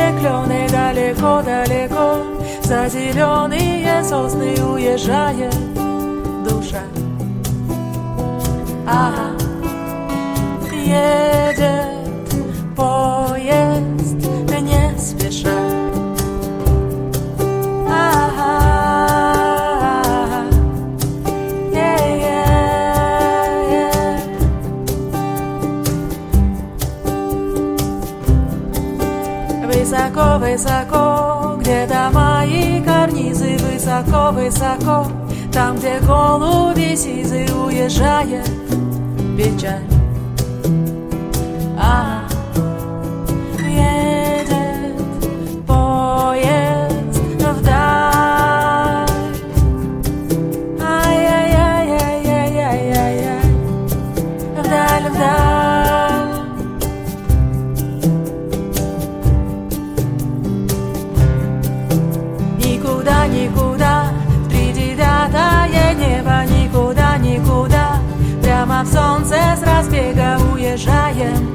клены далеко-далеко, за зеленые сосны уезжает душа. Ага, едет поезд не спеша. Высоко-высоко, где дома и карнизы, высоко-высоко, там, где голуби сизы, уезжает печаль. Едет поезд вдаль. Ай-яй-яй-яй-яй-яй-яй, вдаль, вдаль. Никуда, впереди датое небо, никуда, прямо в солнце с разбега уезжаем.